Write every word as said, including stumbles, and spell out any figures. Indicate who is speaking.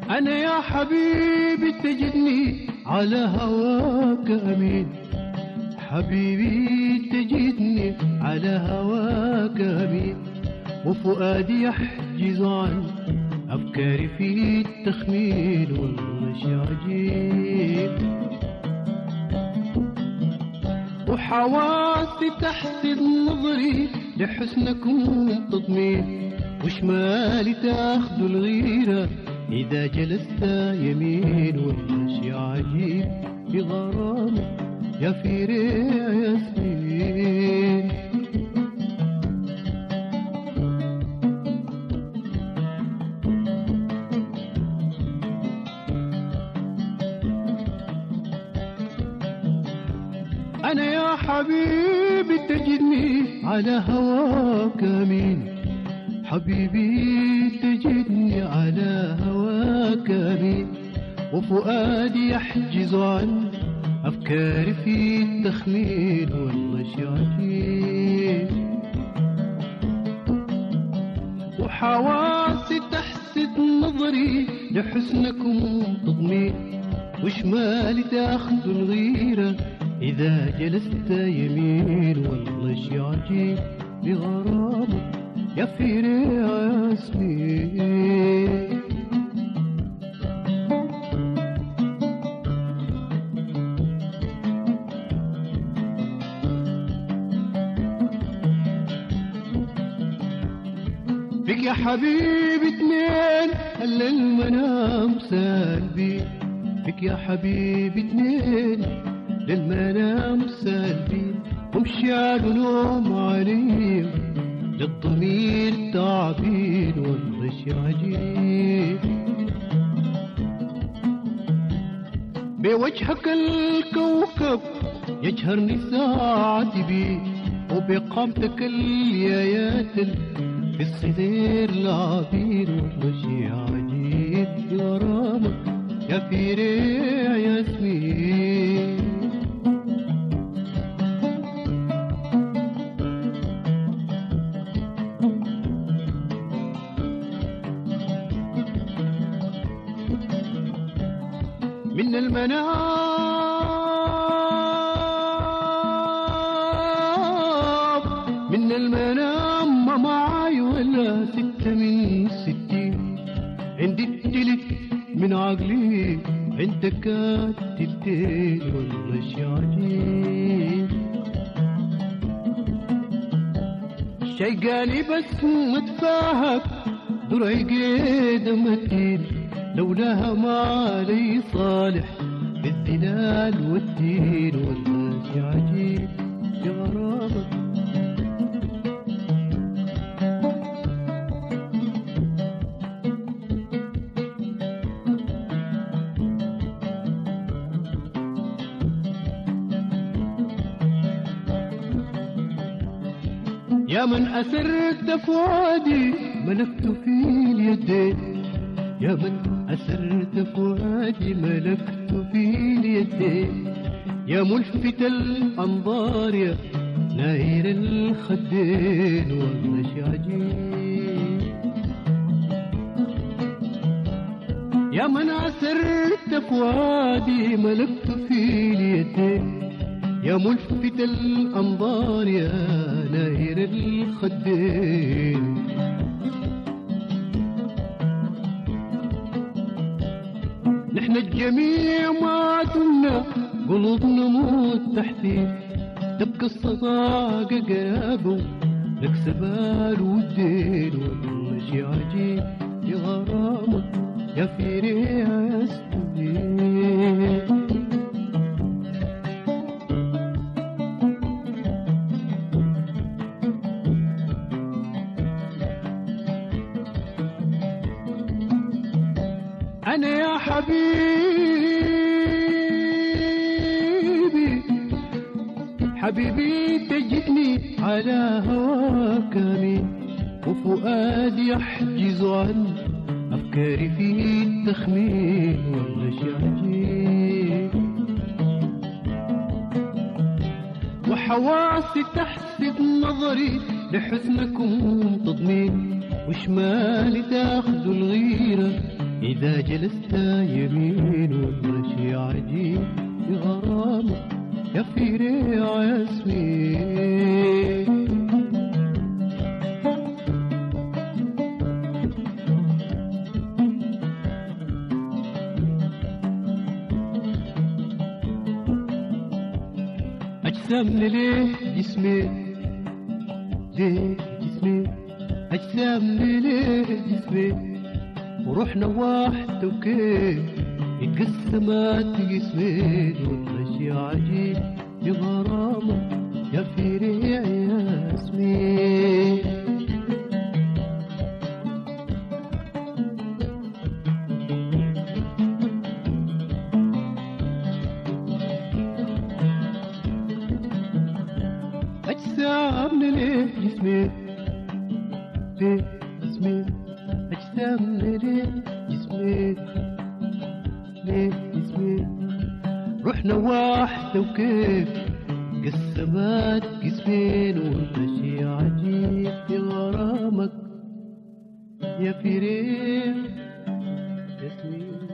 Speaker 1: أنا يا حبيبي تجدني على هواك أمين، حبيبي تجدني على هواك أمين، وفؤادي يحجز عن أفكاري في التخمين، والله شي عجيب، وحواسي تحسد نظري لحسنكم تضمين، وشمالي تاخذ الغيرة إذا جلست يمين، والله شي عجيب في غرامي يا في ريع ياسمين. أنا يا حبيبي تجدني على هواك أمين، حبيبي تجدني على هواك أمين، وفؤادي يحجز عن أفكاري في التخمين، والله شي عجيب، وحواسي تحسد نظري لحسنكم تضمين، وشمالي تاخذ الغيرة إذا جلست يمين، والله شي عجيب بغرامك يا في ريع ياسمين. فيك يا حبيبي اتنين هلا المنام سالبي، فيك يا حبيبي اتنين للمنام سالبين، ومشيال نوم عليهم للضمير تعبين، والله شي عجيب، بوجهك الكوكب يجهرني ساعتي بيه، وبقامتك اليايات في الصدير لاعبين، والله شي عجيب بغرامك يا في ريع ياسمين. من المنام من المنام ما معاي ولا ستة من ستين، عندي التلت من عقلي عندك التلتين، والله شي عجيب، شيقاني بس متفاهم درعي قيد متين، لولاها ما علي صالح بالدلال والدين، والله شي عجيب يا غرامك. يا من أسرت فؤادي ملكت في اليدين، يا من أسرت فؤادي ملكت في اليدين، يا ملفت الأنظار يا ناير الخدين، والله شي عجيب، يا من أسرت فؤادي ملكت في اليدين، يا ملفت الأنظار يا ناير الخدين. نحن الجميع ما دمنا قلوبنا متحدين، تبقى الصداقة قرابة لك سبال والدين، والله شي عجيب يا غرامك يا في ريع ياسمين. أنا يا حبيبي حبيبي تجدني على هواك أمين، وفؤادي يحجز عن أفكاري في التخمين، والله شي عجيب، وحواسي تحسد نظري لحسنكم تضمين، وشمالي تاخذ الغيرة إذا جلست يمين والمشي عجيب بغرامك يا في ريع ياسمين. أجسامنا ليه جسمي ليه جسمي أجسامنا ليه جسمي وروحنا واحدة وكيف اتقسمت جسمين والمشي عجيب بغرامة يا في ريع ياسمين. أجسامنا ليه جسمي ليه جسمي أجسامنا ليه جسمي ليه جسمي روحنا واحدة وكيف قسمات جسمين والمشي عجيب بغرامك يا في ريح ياسمين.